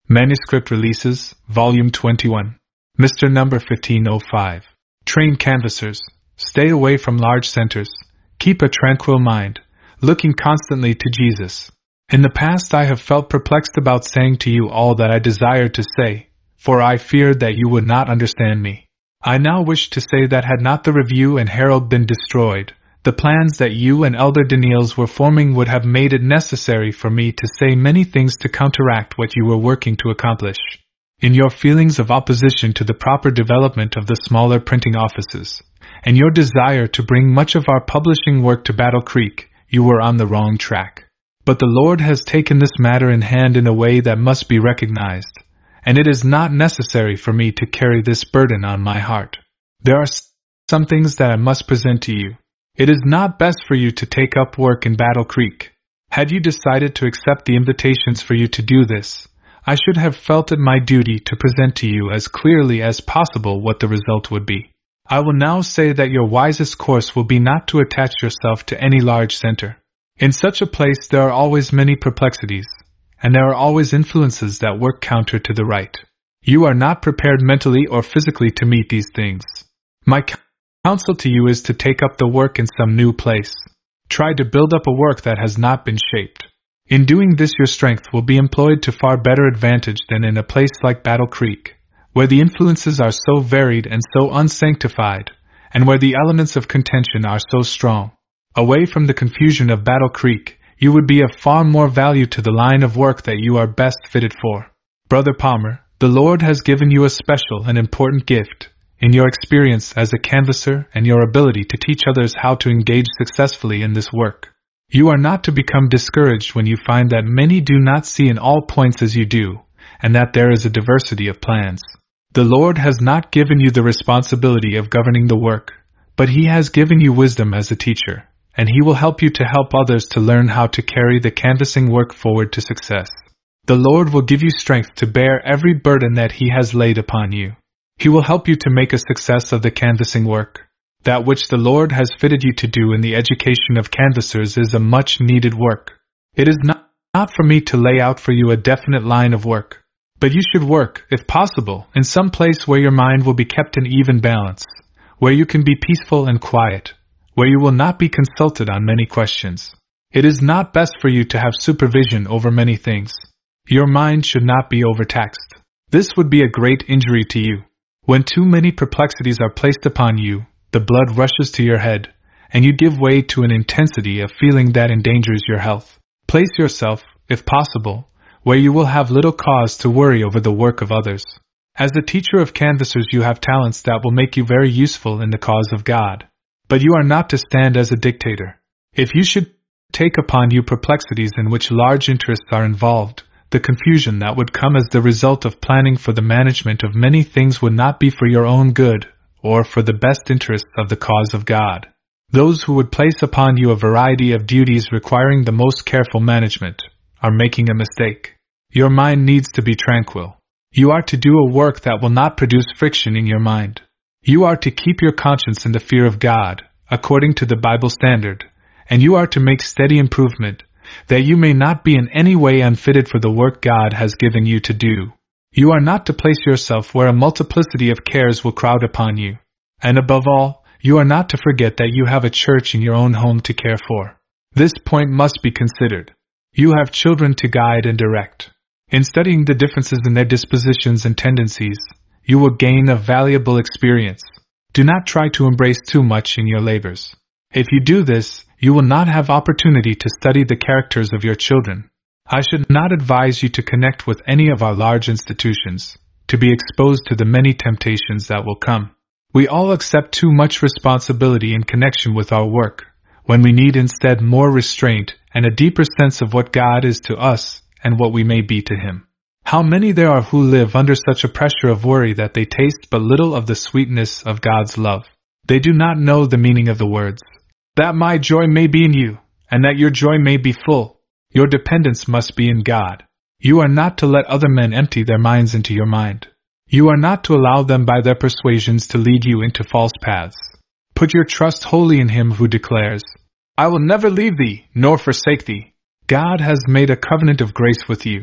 Manuscript Releases, Volume 21. Mr. Number 1505. Train canvassers. Stay away from large centers. Keep a tranquil mind, looking constantly to Jesus. In the past I have felt perplexed about saying to you all that I desired to say, for I feared that you would not understand me. I now wish to say that had not the Review and Herald been destroyed, the plans that you and Elder Daniels were forming would have made it necessary for me to say many things to counteract what you were working to accomplish. In your feelings of opposition to the proper development of the smaller printing offices, and your desire to bring much of our publishing work to Battle Creek, you were on the wrong track. But the Lord has taken this matter in hand in a way that must be recognized, and it is not necessary for me to carry this burden on my heart. There are some things that I must present to you. It is not best for you to take up work in Battle Creek. Had you decided to accept the invitations for you to do this, I should have felt it my duty to present to you as clearly as possible what the result would be. I will now say that your wisest course will be not to attach yourself to any large center. In such a place there are always many perplexities, and there are always influences that work counter to the right. You are not prepared mentally or physically to meet these things. My counsel to you is to take up the work in some new place. Try to build up a work that has not been shaped. In doing this your strength will be employed to far better advantage than in a place like Battle Creek, where the influences are so varied and so unsanctified, and where the elements of contention are so strong. Away from the confusion of Battle Creek, you would be of far more value to the line of work that you are best fitted for. Brother Palmer, the Lord has given you a special and important gift, in your experience as a canvasser and your ability to teach others how to engage successfully in this work. You are not to become discouraged when you find that many do not see in all points as you do, and that there is a diversity of plans. The Lord has not given you the responsibility of governing the work, but He has given you wisdom as a teacher, and He will help you to help others to learn how to carry the canvassing work forward to success. The Lord will give you strength to bear every burden that He has laid upon you. He will help you to make a success of the canvassing work. That which the Lord has fitted you to do in the education of canvassers is a much-needed work. It is not for me to lay out for you a definite line of work, but you should work, if possible, in some place where your mind will be kept in even balance, where you can be peaceful and quiet, where you will not be consulted on many questions. It is not best for you to have supervision over many things. Your mind should not be overtaxed. This would be a great injury to you. When too many perplexities are placed upon you, the blood rushes to your head, and you give way to an intensity of feeling that endangers your health. Place yourself, if possible, where you will have little cause to worry over the work of others. As a teacher of canvassers you have talents that will make you very useful in the cause of God. But you are not to stand as a dictator. If you should take upon you perplexities in which large interests are involved, the confusion that would come as the result of planning for the management of many things would not be for your own good, or for the best interests of the cause of God. Those who would place upon you a variety of duties requiring the most careful management are making a mistake. Your mind needs to be tranquil. You are to do a work that will not produce friction in your mind. You are to keep your conscience in the fear of God, according to the Bible standard, and you are to make steady improvement, that you may not be in any way unfitted for the work God has given you to do. You are not to place yourself where a multiplicity of cares will crowd upon you. And above all, you are not to forget that you have a church in your own home to care for. This point must be considered. You have children to guide and direct. In studying the differences in their dispositions and tendencies, you will gain a valuable experience. Do not try to embrace too much in your labors. If you do this, you will not have opportunity to study the characters of your children. I should not advise you to connect with any of our large institutions, to be exposed to the many temptations that will come. We all accept too much responsibility in connection with our work, when we need instead more restraint and a deeper sense of what God is to us and what we may be to Him. How many there are who live under such a pressure of worry that they taste but little of the sweetness of God's love. They do not know the meaning of the words, "That my joy may be in you, and that your joy may be full." Your dependence must be in God. You are not to let other men empty their minds into your mind. You are not to allow them by their persuasions to lead you into false paths. Put your trust wholly in Him who declares, "I will never leave thee, nor forsake thee." God has made a covenant of grace with you.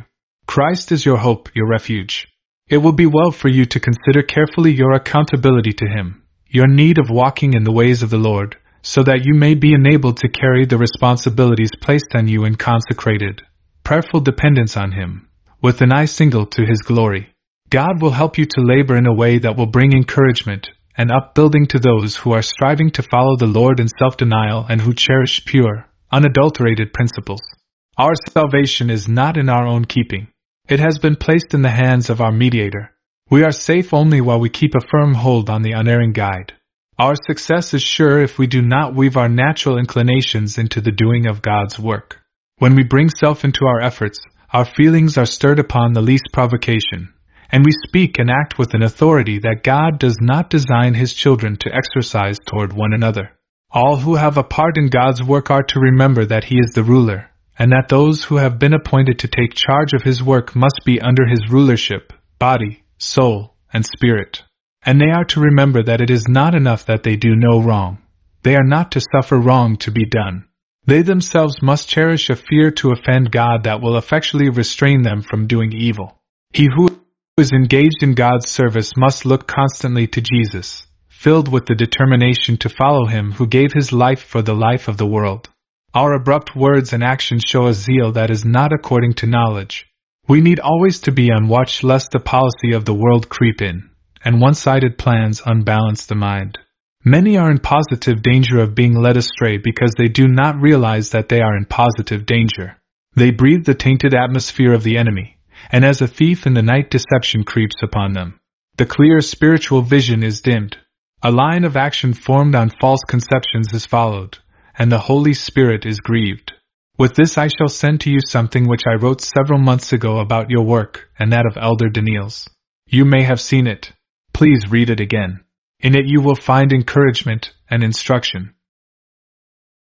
Christ is your hope, your refuge. It will be well for you to consider carefully your accountability to Him, your need of walking in the ways of the Lord, so that you may be enabled to carry the responsibilities placed on you in consecrated, prayerful dependence on Him, with an eye single to His glory. God will help you to labor in a way that will bring encouragement and upbuilding to those who are striving to follow the Lord in self-denial and who cherish pure, unadulterated principles. Our salvation is not in our own keeping. It has been placed in the hands of our mediator. We are safe only while we keep a firm hold on the unerring guide. Our success is sure if we do not weave our natural inclinations into the doing of God's work. When we bring self into our efforts, our feelings are stirred upon the least provocation, and we speak and act with an authority that God does not design His children to exercise toward one another. All who have a part in God's work are to remember that He is the ruler, and that those who have been appointed to take charge of His work must be under His rulership, body, soul, and spirit. And they are to remember that it is not enough that they do no wrong. They are not to suffer wrong to be done. They themselves must cherish a fear to offend God that will effectually restrain them from doing evil. He who is engaged in God's service must look constantly to Jesus, filled with the determination to follow Him who gave His life for the life of the world. Our abrupt words and actions show a zeal that is not according to knowledge. We need always to be on watch lest the policy of the world creep in, and one-sided plans unbalance the mind. Many are in positive danger of being led astray because they do not realize that they are in positive danger. They breathe the tainted atmosphere of the enemy, and as a thief in the night deception creeps upon them. The clear spiritual vision is dimmed. A line of action formed on false conceptions is followed, and the Holy Spirit is grieved. With this I shall send to you something which I wrote several months ago about your work and that of Elder Daniels. You may have seen it. Please read it again. In it you will find encouragement and instruction.